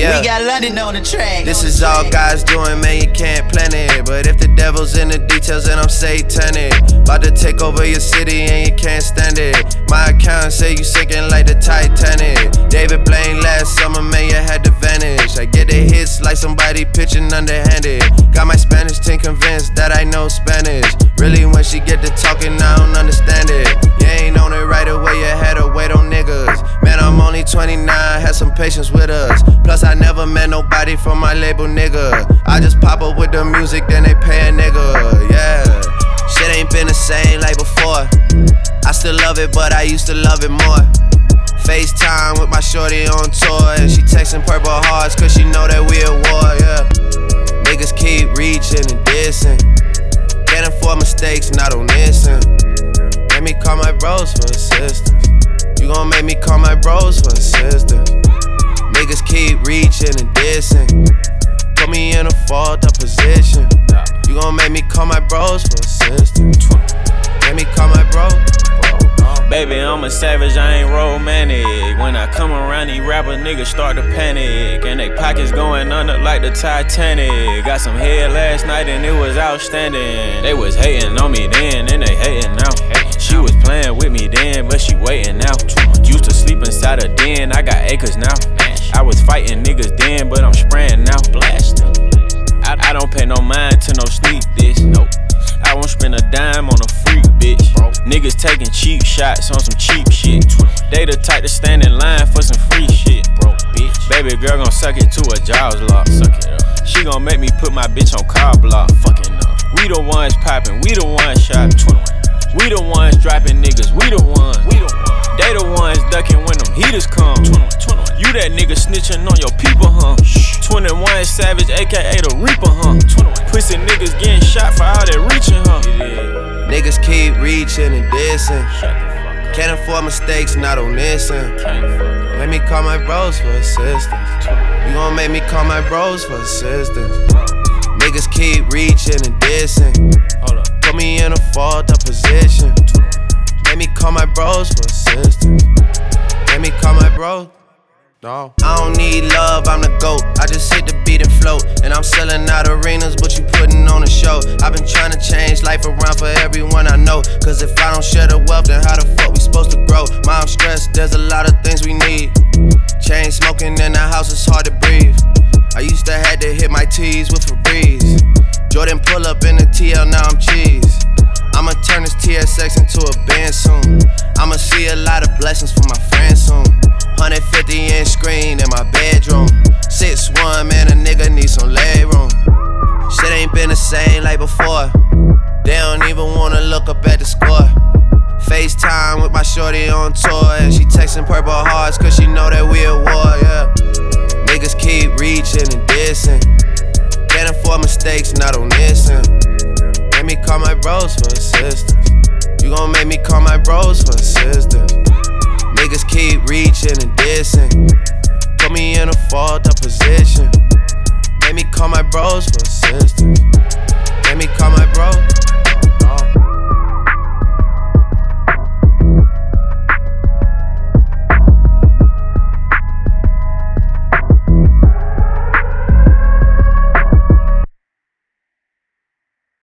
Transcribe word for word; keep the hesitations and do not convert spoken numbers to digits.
Yeah. We got London on the track. This is all God's doing, man, you can't plan it. But if the devil's in the details, then I'm satanic. About to take over your city and you can't stand it. My accountant say you sinking like the Titanic. David Blaine last summer, man, you had to vanish. I get the hits like somebody pitching underhanded. Got my Spanish team convinced that I know Spanish. Really, when she get to talking, I don't understand it. You ain't on it right away, you had to wait on niggas. Man, I'm only twenty-nine, had some patience with us. Plus, I never met nobody from my label, nigga. I just pop up with the music, then they pay a nigga, yeah. Shit ain't been the same like before. I still love it, but I used to love it more. FaceTime with my shorty on tour, and she texting purple hearts cause she know that we at war, yeah. Niggas keep reaching and dissing. Can't afford mistakes, not on this end. Make me call my bros for assistance. You gon' make me call my bros for assistance. Niggas keep reaching and dissing. Put me in a fucked up position. You gon' make me call my bros for assistance. Make me call my bros. Baby, I'm a savage, I ain't romantic. When I come around, these rapper niggas start to panic. And they pockets going under like the Titanic. Got some head last night and it was outstanding. They was hating on me then and they hating now. She was playing with me then, but she waiting now. Used to sleep inside a den, I got acres now. I was fighting niggas then, but I'm spraying now. Blasting. I, I don't pay no mind to no sneak this. Nope. I won't spend a dime on a freak, bitch. Bro. Niggas taking cheap shots on some cheap shit. They the type to stand in line for some free shit, bro. Bitch. Baby girl gon' suck it to a jaws lock. Suck it up. She gon' make me put my bitch on car block. Fucking up. We the ones popping, we the ones shopping. We the ones dropping niggas, we the ones. We the ones. They the ones ducking when them heaters come. You that nigga snitching on your people, huh? twenty-one Savage, aka the Reaper, huh? Pussy niggas getting shot for all that reaching, huh? Yeah. Niggas keep reaching and dissing. Can't afford mistakes, not on this end. Let me call my bros for assistance. You gon' make me call my bros for assistance. Niggas keep reaching and dissing. Put me in a fucked up position. Make me call my bros for assistance. Make me call my bros. No. I don't need love, I'm the GOAT. I just hit the beat and float. And I'm selling out arenas, but you putting on a show. I've been trying to change life around for everyone I know. Cause if I don't share the wealth, then how the fuck we supposed to grow? Mom stressed, there's a lot of things we need. Chain smoking in the house, it's hard to breathe. I used to had to hit my T's with Febreze. Jordan pull up in the T L, now I'm cheese. I'ma turn this T S X into a band soon. I'ma see a lot of blessings for my friends soon. one fifty inch screen in my bedroom. six one, man, a nigga need some leg room. Shit ain't been the same like before. They don't even wanna look up at the score. FaceTime with my shorty on tour, and she texting purple hearts cause she know that we at war, yeah. Niggas keep reaching and dissing. Can't afford mistakes, not on this end. Make me call my bros for assistance. You gon' make me call my bros for assistance. Niggas keep reaching and dissing. Put me in a fucked up position.